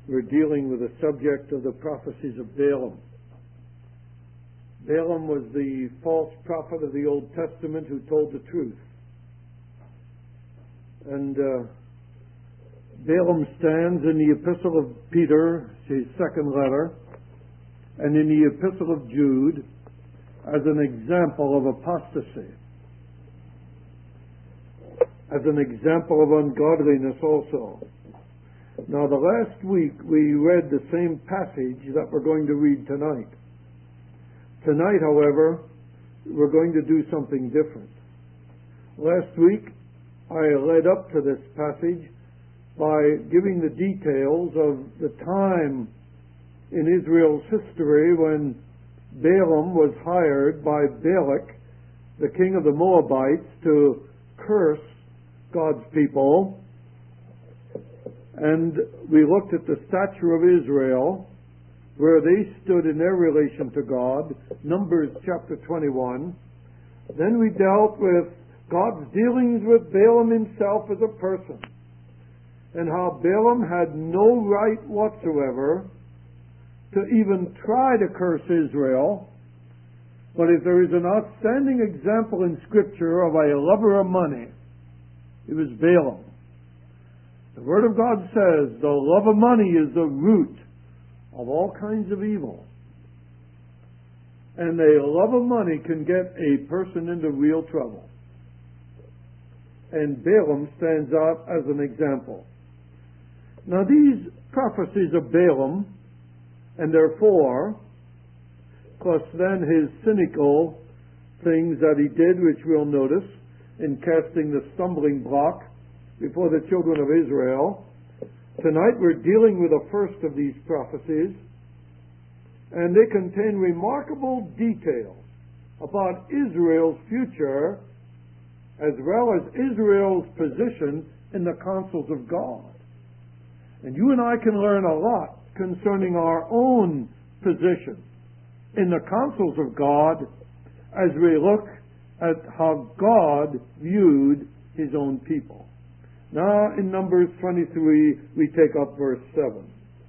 We're dealing with the subject of the prophecies of Balaam. Balaam was the false prophet of the Old Testament who told the truth. And Balaam stands in the Epistle of Peter, his second letter, and in the Epistle of Jude as an example of apostasy, as an example of ungodliness also. Now, the last week we read the same passage that we're going to read tonight. Tonight, however, we're going to do something different. Last week I led up to this passage by giving the details of the time in Israel's history when Balaam was hired by Balak, the king of the Moabites, to curse God's people. And we looked at the stature of Israel, where they stood in their relation to God, Numbers chapter 21. Then we dealt with God's dealings with Balaam himself as a person, and how Balaam had no right whatsoever to even try to curse Israel. But if there is an outstanding example in Scripture of a lover of money, it was Balaam. The Word of God says the love of money is the root of all kinds of evil. And the love of money can get a person into real trouble. And Balaam stands out as an example. Now, these prophecies of Balaam, and therefore, plus then his cynical things that he did, which we'll notice, in casting the stumbling block before the children of Israel. Tonight we're dealing with the first of these prophecies, and they contain remarkable details about Israel's future as well as Israel's position in the counsels of God. And you and I can learn a lot concerning our own position in the counsels of God as we look at how God viewed His own people. Now, in Numbers 23, we take up verse 7.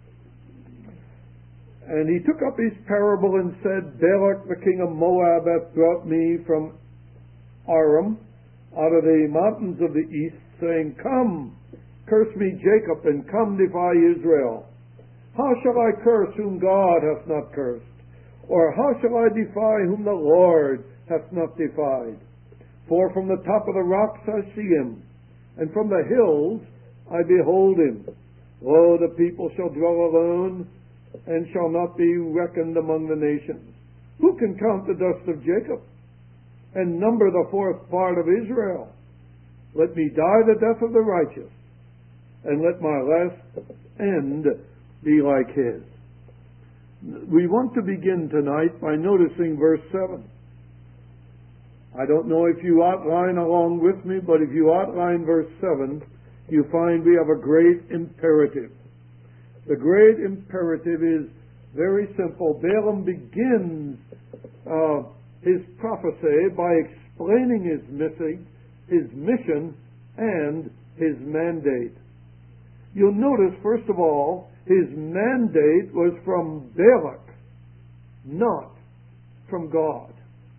And he took up his parable and said, Balak the king of Moab hath brought me from Aram, out of the mountains of the east, saying, Come, curse me Jacob, and come defy Israel. How shall I curse whom God hath not cursed? Or how shall I defy whom the Lord hath not defied? For from the top of the rocks I see him, and from the hills I behold him. Lo, the people shall dwell alone, and shall not be reckoned among the nations. Who can count the dust of Jacob, and number the fourth part of Israel? Let me die the death of the righteous, and let my last end be like his. We want to begin tonight by noticing verse 7. I don't know if you outline along with me, but if you outline verse 7, you find we have a great imperative. The great imperative is very simple. Balaam begins his prophecy by explaining his mission, and his mandate. You'll notice, first of all, his mandate was from Balak, not from God.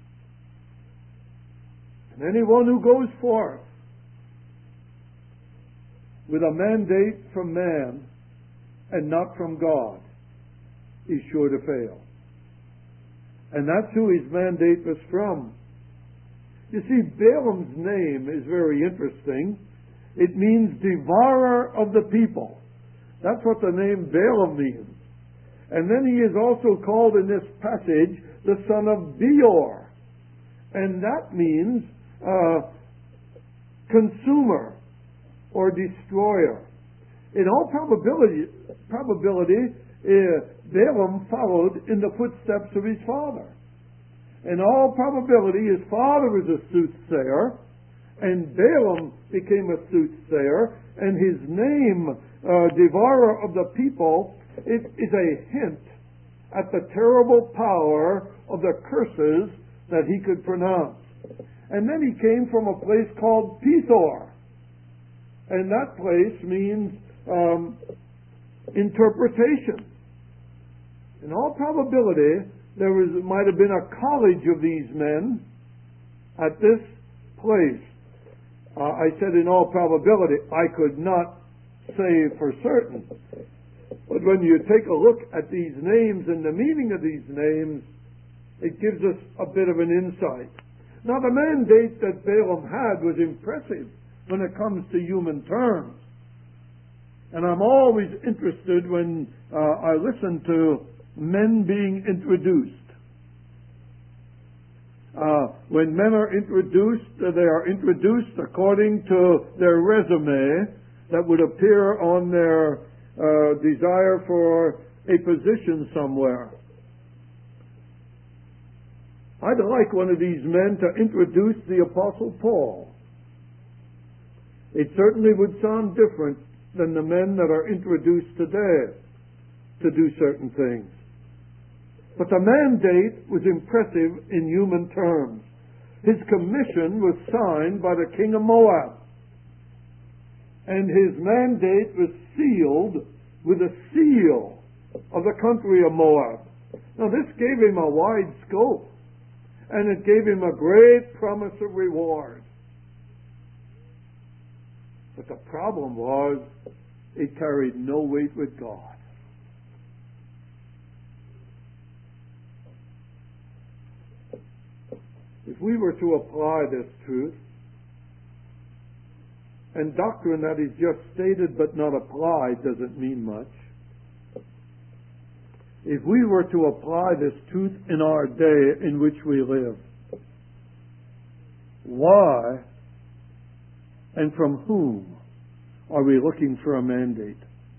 And anyone who goes forth with a mandate from man and not from God is sure to fail. And that's who his mandate was from. You see, Balaam's name is very interesting. It means devourer of the people. That's what the name Balaam means. And then he is also called in this passage the son of Beor. And that means consumer or destroyer. In all probability, Balaam followed in the footsteps of his father. In all probability, his father was a soothsayer, and Balaam became a soothsayer, and his name, devourer of the people, is a hint at the terrible power of the curses that he could pronounce. And then he came from a place called Pethor, and that place means interpretation. In all probability, might have been a college of these men at this place. I said in all probability. I could not say for certain. But when you take a look at these names and the meaning of these names, it gives us a bit of an insight. Now, the mandate that Balaam had was impressive when it comes to human terms. And I'm always interested when I listen to men being introduced. When men are introduced, they are introduced according to their resume that would appear on their desire for a position somewhere. I'd like one of these men to introduce the Apostle Paul. It certainly would sound different than the men that are introduced today to do certain things. But the mandate was impressive in human terms. His commission was signed by the king of Moab. And his mandate was sealed with a seal of the country of Moab. Now this gave him a wide scope. And it gave him a great promise of reward. But the problem was, it carried no weight with God. If we were to apply this truth, and doctrine that is just stated but not applied doesn't mean much. If we were to apply this truth in our day in which we live, why and from whom are we looking for a mandate?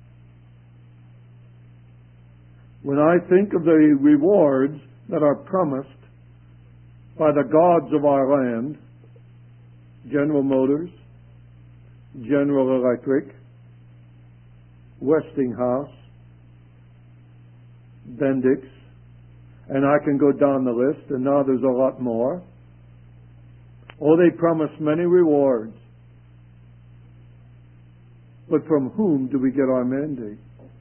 When I think of the rewards that are promised by the gods of our land, General Motors, General Electric, Westinghouse, Bendix, and I can go down the list, and now there's a lot more. Oh, they promise many rewards. But from whom do we get our mandate?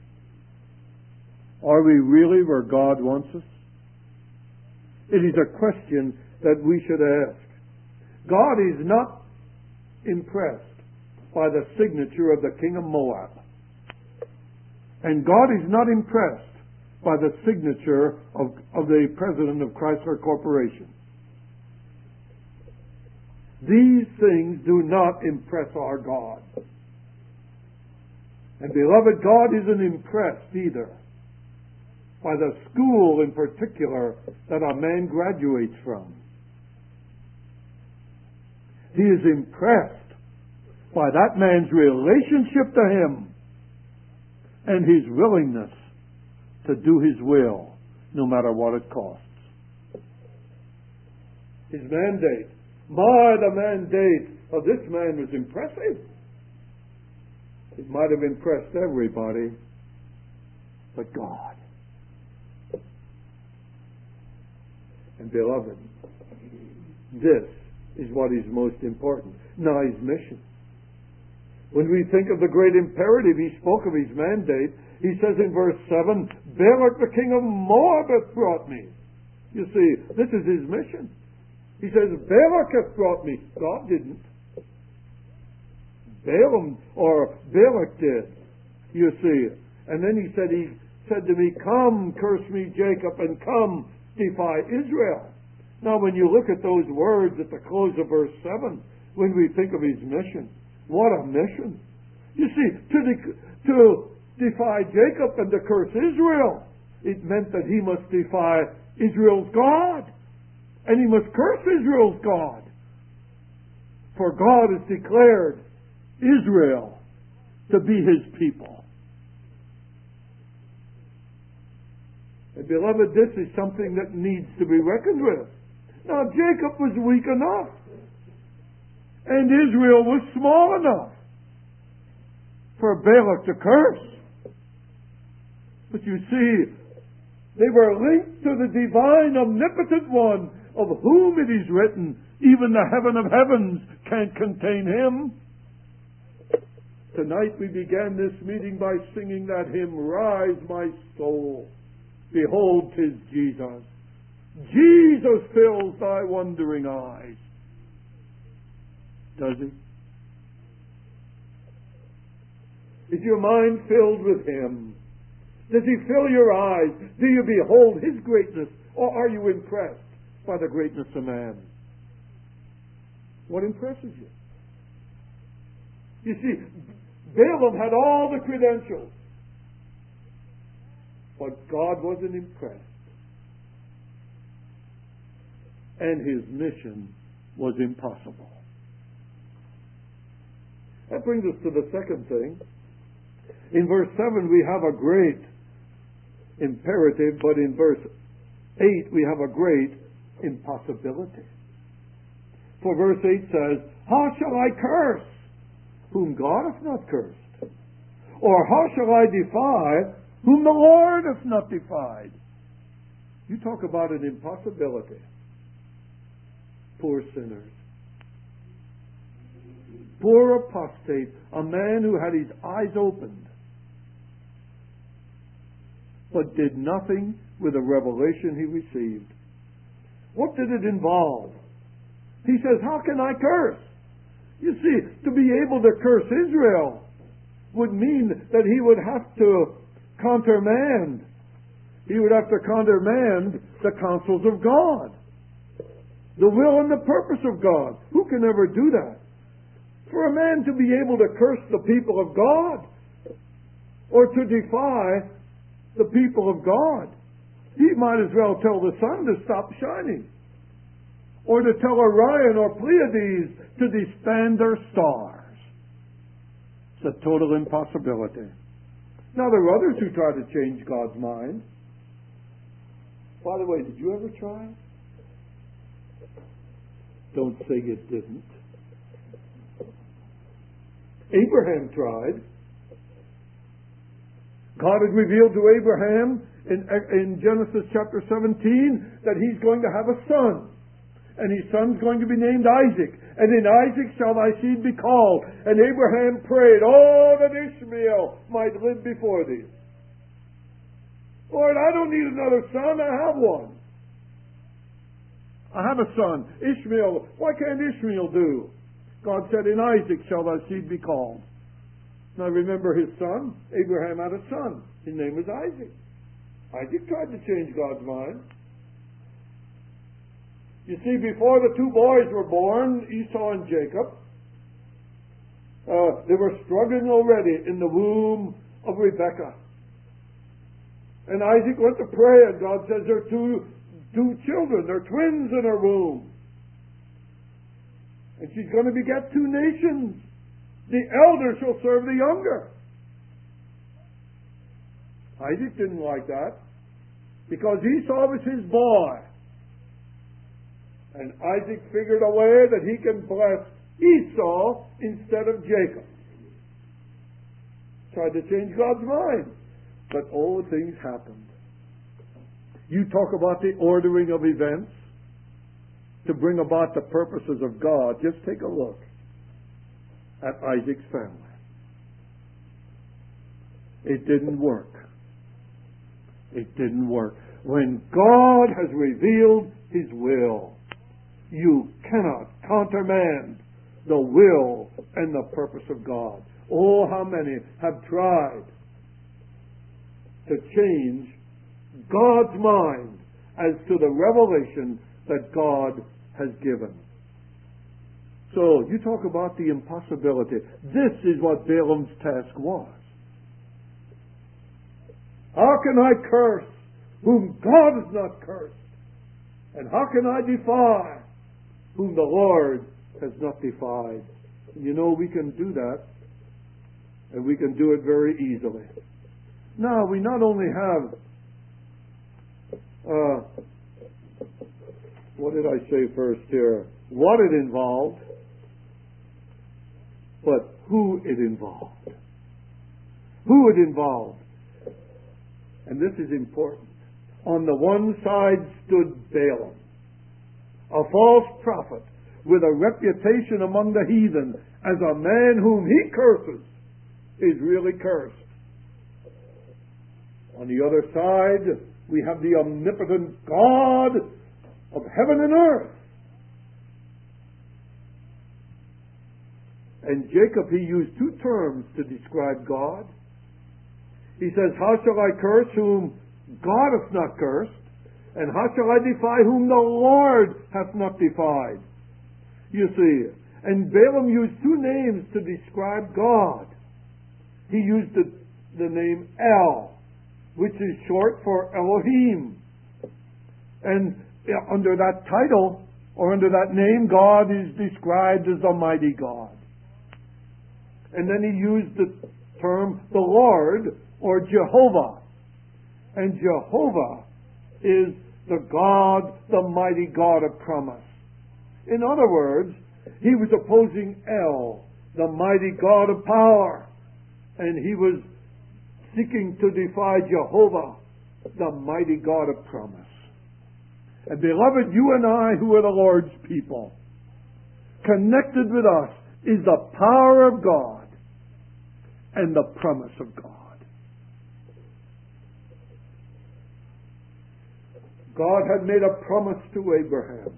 Are we really where God wants us? It is a question that we should ask. God is not impressed by the signature of the king of Moab. And God is not impressed by the signature of the president of Chrysler Corporation. These things do not impress our God. And beloved, God isn't impressed either by the school in particular that a man graduates from. He is impressed by that man's relationship to Him and his willingness to do His will, no matter what it costs. His mandate. The mandate of this man was impressive. It might have impressed everybody, but God. And beloved, this is what is most important. Now his mission. When we think of the great imperative, he spoke of his mandate. He says in verse 7, Balak the king of Moab hath brought me. You see, this is his mission. He says, Balak hath brought me. God didn't. Balak did. You see. And then he said to me, come, curse me, Jacob, and come, defy Israel. Now when you look at those words at the close of verse 7, when we think of his mission, what a mission. You see, to defy Jacob and to curse Israel, it meant that he must defy Israel's God. And he must curse Israel's God. For God has declared Israel to be his people. And beloved, this is something that needs to be reckoned with. Now, Jacob was weak enough. And Israel was small enough for Balak to curse. But you see, they were linked to the divine, omnipotent one, of whom it is written, even the heaven of heavens can't contain him. Tonight we began this meeting by singing that hymn, Rise, my soul, behold 'tis Jesus. Jesus fills thy wondering eyes. Does he? Is your mind filled with him? Does he fill your eyes? Do you behold his greatness? Or are you impressed by the greatness of man? What impresses you? You see, Balaam had all the credentials, but God wasn't impressed. And his mission was impossible. That brings us to the second thing. In verse 7 we have a great imperative, but in verse 8 we have a great impossibility. For verse 8 says, How shall I curse whom God hath not cursed? Or how shall I defy whom the Lord hath not defied? You talk about an impossibility. Poor sinners. Poor apostate, a man who had his eyes opened, but did nothing with the revelation he received. What did it involve? He says, how can I curse? You see, to be able to curse Israel would mean that he would have to countermand. He would have to countermand the counsels of God, the will and the purpose of God. Who can ever do that? For a man to be able to curse the people of God or to defy the people of God, he might as well tell the sun to stop shining, or to tell Orion or Pleiades to disband their stars. It's a total impossibility. Now there are others who try to change God's mind. By the way, did you ever try? Don't say you didn't. Abraham tried. God had revealed to Abraham in Genesis chapter 17 that he's going to have a son. And his son's going to be named Isaac. And in Isaac shall thy seed be called. And Abraham prayed, oh, that Ishmael might live before thee. Lord, I don't need another son. I have one. I have a son, Ishmael. Why can't Ishmael do? God said, in Isaac shall thy seed be called. Now remember his son. Abraham had a son. His name was Isaac. Isaac tried to change God's mind. You see, before the two boys were born, Esau and Jacob, they were struggling already in the womb of Rebekah. And Isaac went to pray, and God says there are two children. They're twins in her womb. And she's going to beget two nations. The elder shall serve the younger. Isaac didn't like that, because Esau was his boy. And Isaac figured a way that he can bless Esau instead of Jacob. Tried to change God's mind. But all things happened. You talk about the ordering of events to bring about the purposes of God. Just take a look at Isaac's family. It didn't work. It didn't work. When God has revealed his will, you cannot countermand the will and the purpose of God. Oh, how many have tried to change God's mind as to the revelation that God has given. So, you talk about the impossibility. This is what Balaam's task was. How can I curse whom God has not cursed? And how can I defy whom the Lord has not defied? You know, we can do that, and we can do it very easily. Now, we not only have what did I say first here? What it involved, but who it involved. Who it involved. And this is important. On the one side stood Balaam, a false prophet with a reputation among the heathen as a man whom he curses is really cursed. On the other side, we have the omnipotent God of heaven and earth. And Jacob, he used two terms to describe God. He says, how shall I curse whom God hath not cursed? And how shall I defy whom the Lord hath not defied? You see, and Balaam used two names to describe God. He used the name El, which is short for Elohim. And under that title, or under that name, God is described as the mighty God. And then he used the term the Lord, or Jehovah. And Jehovah is the God, the mighty God of promise. In other words, he was opposing El, the mighty God of power. And he was seeking to defy Jehovah, the mighty God of promise. And beloved, you and I, who are the Lord's people, connected with us is the power of God and the promise of God. God had made a promise to Abraham.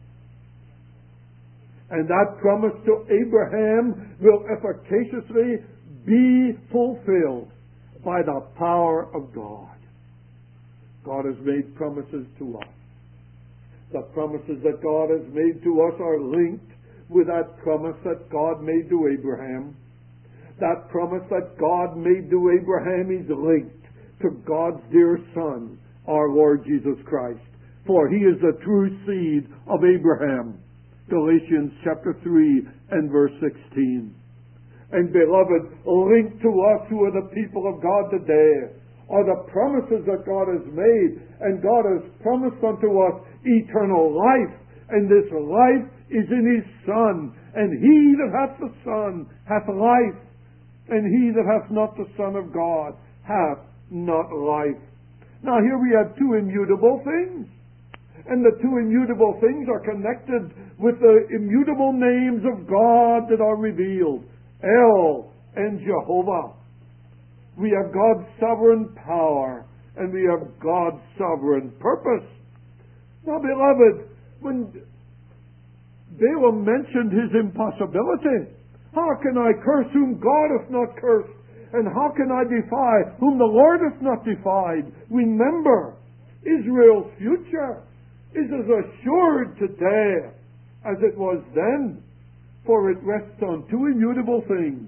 And that promise to Abraham will efficaciously be fulfilled by the power of God. God has made promises to us. The promises that God has made to us are linked with that promise that God made to Abraham. That promise that God made to Abraham is linked to God's dear Son, our Lord Jesus Christ. For he is the true seed of Abraham. Galatians chapter 3 and verse 16. And beloved, linked to us who are the people of God today are the promises that God has made. And God has promised unto us eternal life. And this life is in his Son. And he that hath the Son hath life. And he that hath not the Son of God hath not life. Now here we have two immutable things. And the two immutable things are connected with the immutable names of God that are revealed. El and Jehovah. We have God's sovereign power and we have God's sovereign purpose. Now, beloved, when Balaam mentioned his impossibility, how can I curse whom God hath not cursed? And how can I defy whom the Lord hath not defied? Remember, Israel's future is as assured today as it was then, for it rests on two immutable things.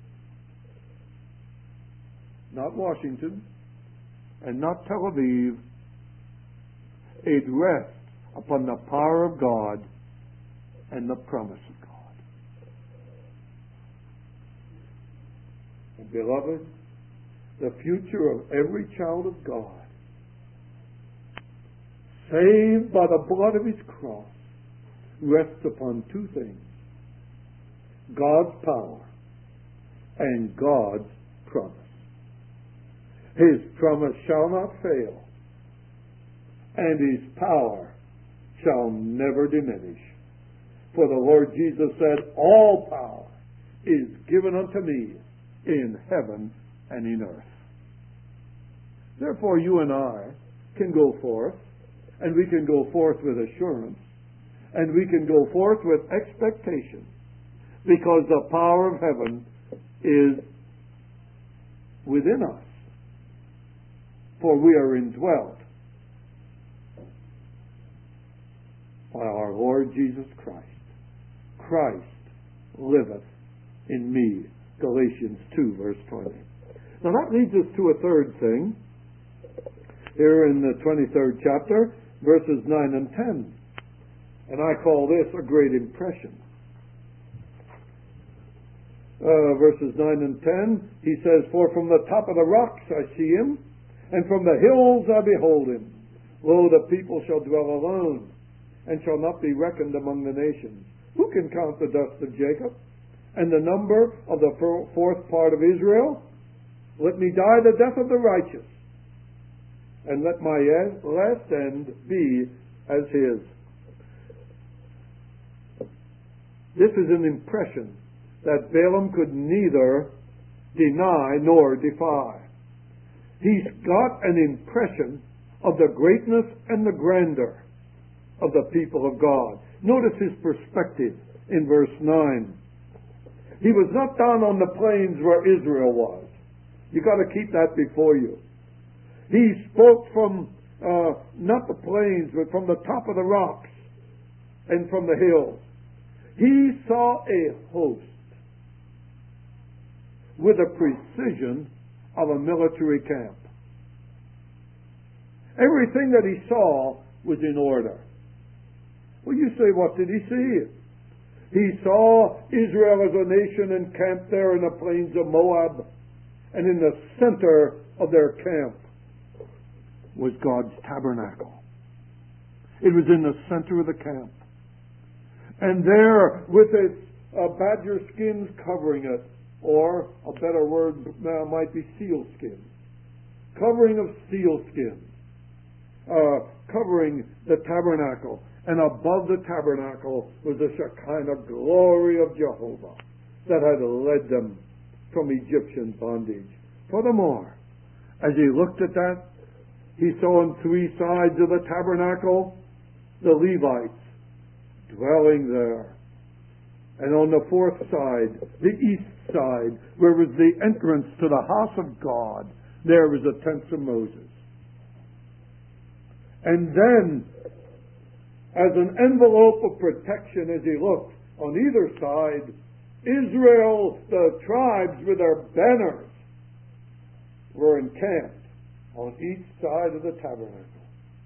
Not Washington and not Tel Aviv. It rests upon the power of God and the promise of God. And beloved, the future of every child of God, saved by the blood of his cross, rests upon two things: God's power and God's promise. His promise shall not fail, and his power shall never diminish. For the Lord Jesus said, all power is given unto me in heaven and in earth. Therefore you and I can go forth, and we can go forth with assurance, and we can go forth with expectation, because the power of heaven is within us. For we are indwelt by our Lord Jesus Christ. Christ liveth in me. Galatians 2, verse 20. Now that leads us to a third thing. Here in the 23rd chapter, verses 9 and 10. And I call this a great impression. Verses 9 and 10, he says, for from the top of the rocks I see him, and from the hills I behold him. Lo, the people shall dwell alone, and shall not be reckoned among the nations. Who can count the dust of Jacob, and the number of the fourth part of Israel? Let me die the death of the righteous, and let my last end be as his. This is an impression that Balaam could neither deny nor defy. He's got an impression of the greatness and the grandeur of the people of God. Notice his perspective in verse 9. He was not down on the plains where Israel was. You've got to keep that before you. He spoke from not the plains, but from the top of the rocks and from the hills. He saw a host with the precision of a military camp. Everything that he saw was in order. Well, you say, what did he see? He saw Israel as a nation encamped there in the plains of Moab, and in the center of their camp was God's tabernacle. It was in the center of the camp. And there, with its badger skins covering it, or a better word might be seal skins, covering of seal skins, covering the tabernacle. And above the tabernacle was the Shekinah glory of Jehovah that had led them from Egyptian bondage. Furthermore, as he looked at that, he saw on three sides of the tabernacle the Levites dwelling there. And on the fourth side, the east side, where was the entrance to the house of God, there was the tents of Moses. And then, as an envelope of protection as he looked on either side, Israel, the tribes with their banners, were encamped on each side of the tabernacle.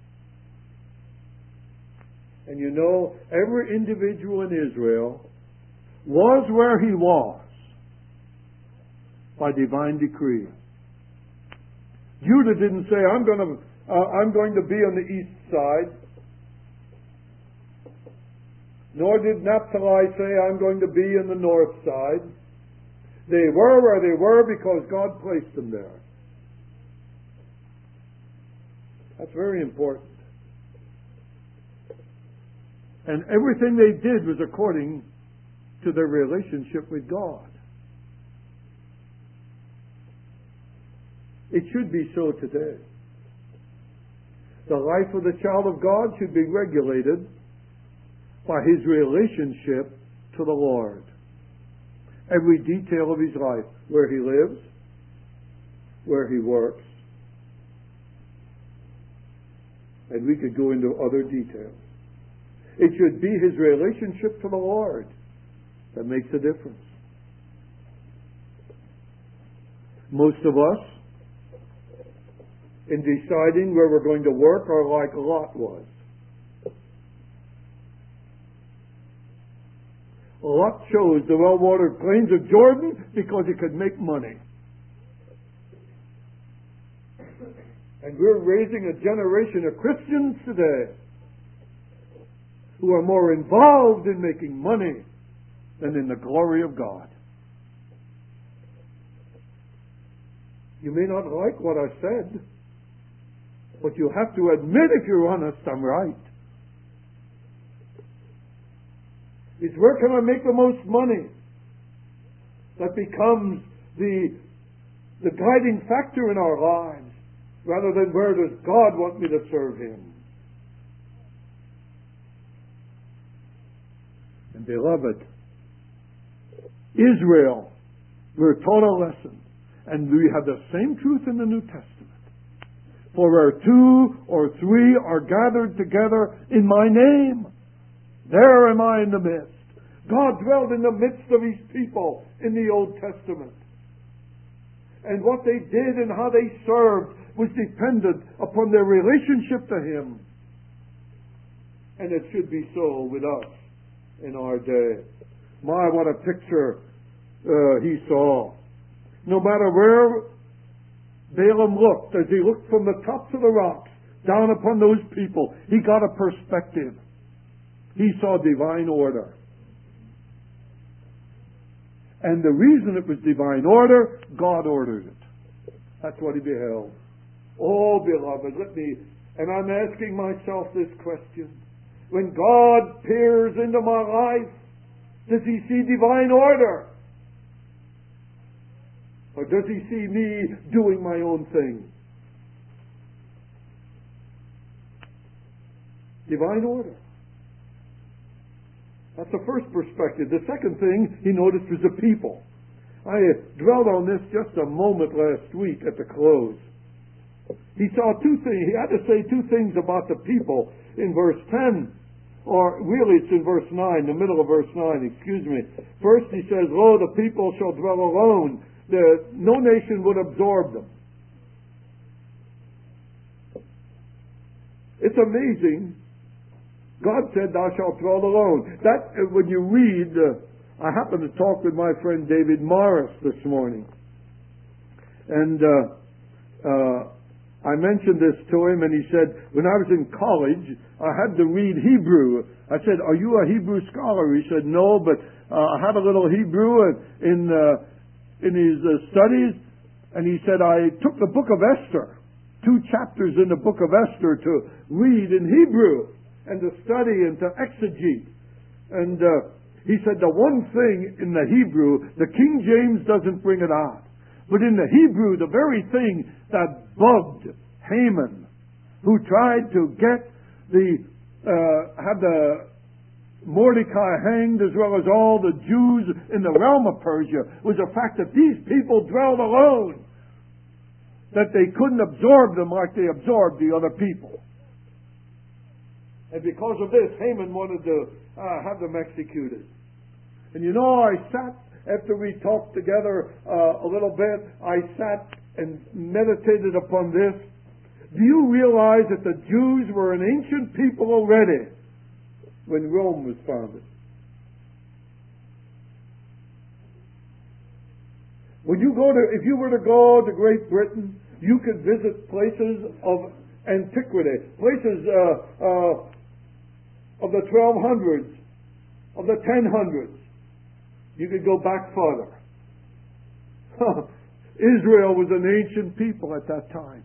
And you know, every individual in Israel was where he was by divine decree. Judah didn't say, I'm going to be on the east side. Nor did Naphtali say, I'm going to be in the north side. They were where they were because God placed them there. That's very important. And everything they did was according to their relationship with God. It should be so today. The life of the child of God should be regulated by his relationship to the Lord. Every detail of his life, where he lives, where he works. And we could go into other details. It should be his relationship to the Lord that makes a difference. Most of us, in deciding where we're going to work, are like Lot was. Lot chose the well-watered plains of Jordan because he could make money. And we're raising a generation of Christians today who are more involved in making money than in the glory of God. You may not like what I said, but you have to admit, if you're honest, I'm right. It's where can I make the most money that becomes the guiding factor in our lives, rather than where does God want me to serve Him. And beloved, Israel, we're taught a lesson, and we have the same truth in the New Testament. For where two or three are gathered together in my name, there am I in the midst. God dwelled in the midst of His people in the Old Testament. And what they did and how they served was dependent upon their relationship to Him. And it should be so with us in our day. My, what a picture he saw. No matter where Balaam looked, as he looked from the tops of the rocks down upon those people, he got a perspective. He saw divine order. And the reason it was divine order, God ordered it. That's what he beheld. Oh, beloved, and I'm asking myself this question. When God peers into my life, does He see divine order? Or does he see me doing my own thing? Divine order. That's the first perspective. The second thing he noticed was the people. I dwelled on this just a moment last week at the close. He saw two things. He had to say two things about the people in verse 10. Or really it's in verse 9, the middle of verse 9, excuse me. First he says, "Lo, the people shall dwell alone. No nation would absorb them." It's amazing. God said, "Thou shalt dwell alone." That, when you read, I happened to talk with my friend David Morris this morning. And I mentioned this to him, and he said, when I was in college, I had to read Hebrew. I said, "Are you a Hebrew scholar?" He said, "No, but I have a little Hebrew in his studies." And he said, "I took the book of Esther, 2 chapters in the book of Esther, to read in Hebrew and to study and to exegete." And he said, the one thing in the Hebrew, the King James doesn't bring it out. But in the Hebrew, the very thing that bugged Haman, who tried to get have the Mordecai hanged as well as all the Jews in the realm of Persia, was the fact that these people dwelled alone, that they couldn't absorb them like they absorbed the other people. And because of this, Haman wanted to have them executed. And you know, I sat, after we talked together a little bit, I sat and meditated upon this. Do you realize that the Jews were an ancient people already when Rome was founded? When you go to, if you were to go to Great Britain, you could visit places of antiquity, places of the 1200s, of the 1000s. You could go back further. Israel was an ancient people at that time.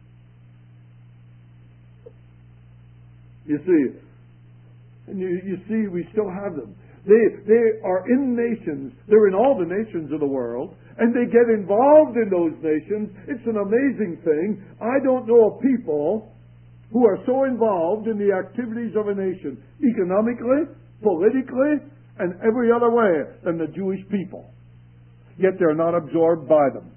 You see, and you see, we still have them. They are in nations. They're in all the nations of the world, and they get involved in those nations. It's an amazing thing. I don't know of people who are so involved in the activities of a nation, economically, politically, and every other way than the Jewish people. Yet they're not absorbed by them.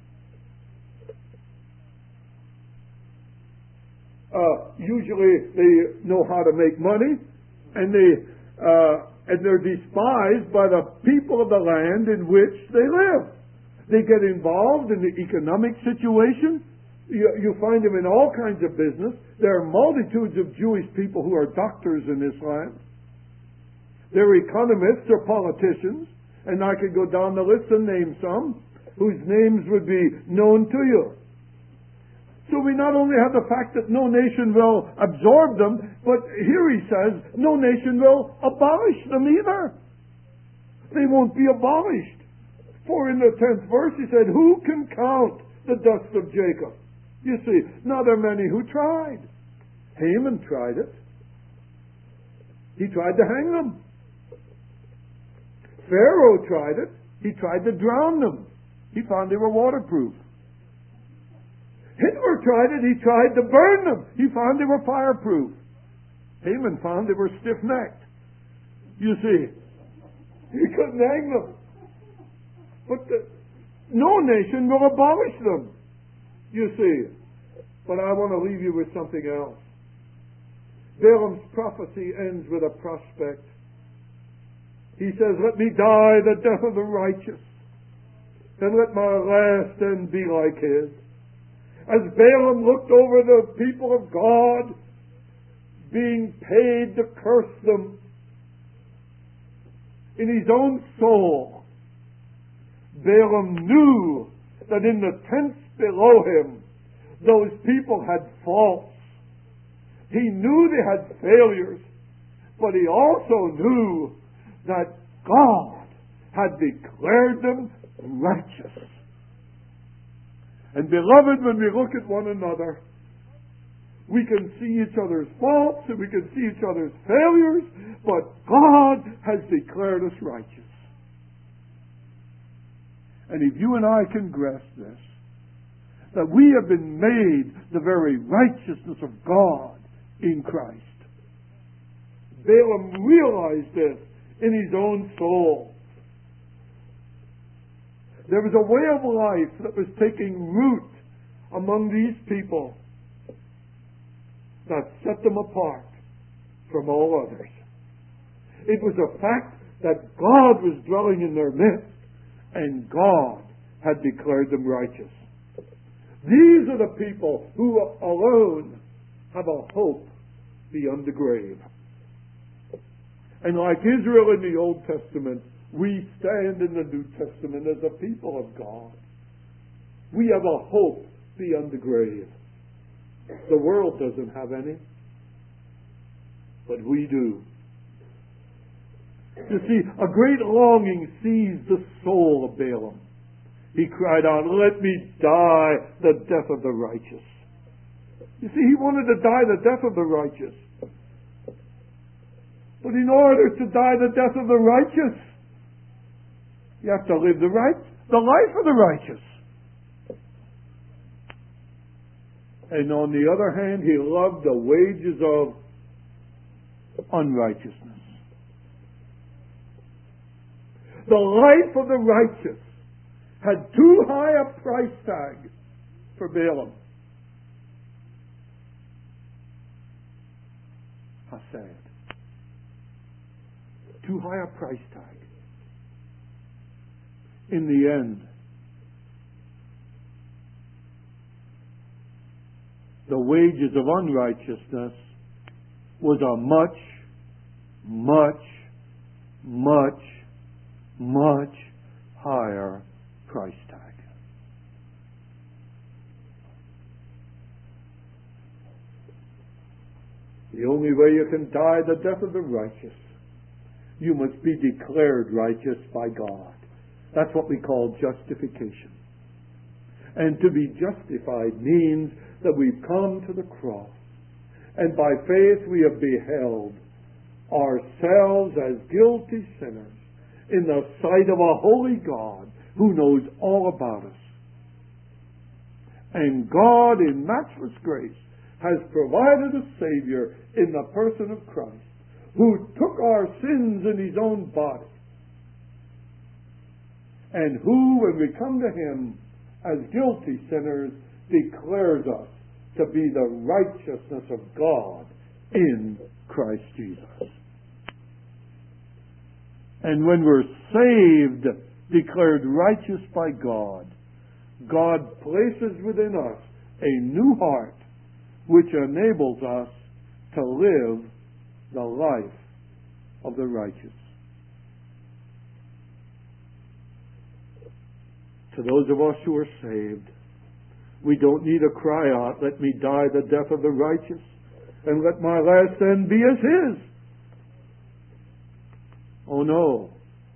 Usually they know how to make money, and they're despised by the people of the land in which they live. They get involved in the economic situation. You find them in all kinds of business. There are multitudes of Jewish people who are doctors in this land. They're economists or politicians, and I could go down the list and name some whose names would be known to you. So we not only have the fact that no nation will absorb them, but here he says no nation will abolish them either. They won't be abolished. For in the 10th verse he said, "Who can count the dust of Jacob?" You see, now there are many who tried. Haman tried it. He tried to hang them. Pharaoh tried it. He tried to drown them. He found they were waterproof. Hitler tried it. He tried to burn them. He found they were fireproof. Haman found they were stiff-necked. You see, he couldn't hang them. But no nation will abolish them. You see. But I want to leave you with something else. Balaam's prophecy ends with a prospect. He says, "Let me die the death of the righteous, and let my last end be like his." As Balaam looked over the people of God, being paid to curse them, in his own soul, Balaam knew that in the tents below him, those people had faults. He knew they had failures, but he also knew that God had declared them righteous. And beloved, when we look at one another, we can see each other's faults and we can see each other's failures, but God has declared us righteous. And if you and I can grasp this, that we have been made the very righteousness of God in Christ. Balaam realized this in his own soul. There was a way of life that was taking root among these people that set them apart from all others. It was a fact that God was dwelling in their midst, and God had declared them righteous. These are the people who alone have a hope beyond the grave. And like Israel in the Old Testament, we stand in the New Testament as a people of God. We have a hope beyond the grave. The world doesn't have any, but we do. You see, a great longing seized the soul of Balaam. He cried out, "Let me die the death of the righteous." You see, he wanted to die the death of the righteous. But in order to die the death of the righteous, you have to live the life of the righteous. And on the other hand, he loved the wages of unrighteousness. The life of the righteous had too high a price tag for Balaam. How sad. Too high a price tag. In the end, the wages of unrighteousness was a much, much, much, much higher price tag. The only way you can die the death of the righteous, you must be declared righteous by God. That's what we call justification. And to be justified means that we've come to the cross, and by faith we have beheld ourselves as guilty sinners in the sight of a holy God who knows all about us. And God, in matchless grace, has provided a Savior in the person of Christ, who took our sins in His own body, and who, when we come to Him as guilty sinners, declares us to be the righteousness of God in Christ Jesus. And when we're saved, declared righteous by God, God places within us a new heart which enables us to live the life of the righteous. To those of us who are saved, we don't need to cry out, "Let me die the death of the righteous, and let my last end be as his." Oh no.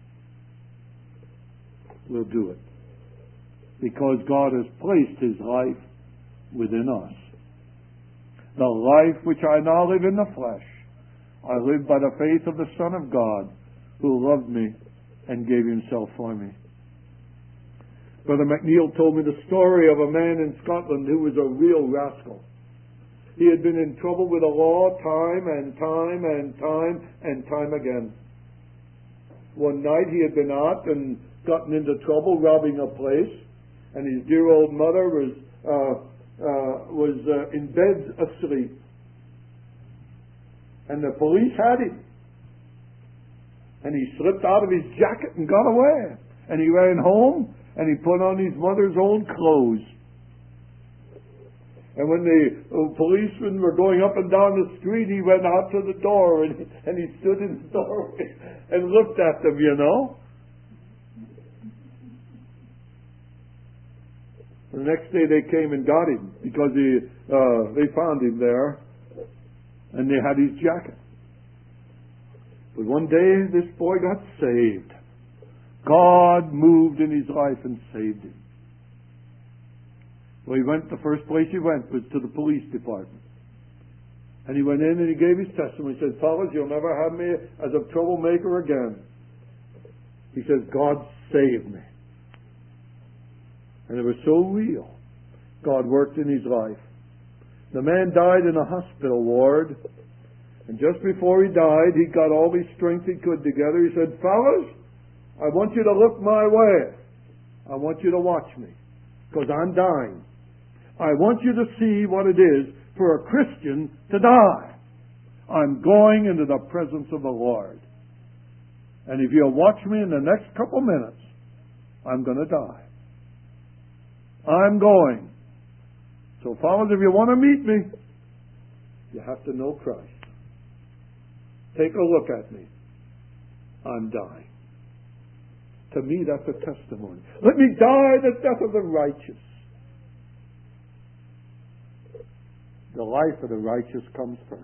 We'll do it. Because God has placed His life within us. The life which I now live in the flesh, I live by the faith of the Son of God, who loved me and gave Himself for me. Brother McNeil told me the story of a man in Scotland who was a real rascal. He had been in trouble with the law time and time and time and time again. One night he had been out and gotten into trouble robbing a place, and his dear old mother was in bed asleep. And the police had him. And he slipped out of his jacket and got away. And he ran home and he put on his mother's own clothes. And when the policemen were going up and down the street, he went out to the door and he stood in the doorway and looked at them, you know. The next day they came and got him because they found him there and they had his jacket. But one day this boy got saved. God moved in his life and saved him. Well, the first place he went was to the police department. And he went in and he gave his testimony. He said, "Fellas, you'll never have me as a troublemaker again." He says, "God saved me." And it was so real. God worked in his life. The man died in a hospital ward. And just before he died, he got all his strength he could together. He said, fellas, I want you to look my way. I want you to watch me. Because I'm dying. I want you to see what it is for a Christian to die. I'm going into the presence of the Lord. And if you'll watch me in the next couple minutes, I'm going to die. I'm going. So, fellas, if you want to meet me, you have to know Christ. Take a look at me. I'm dying. To me, that's a testimony. Let me die the death of the righteous. The life of the righteous comes first.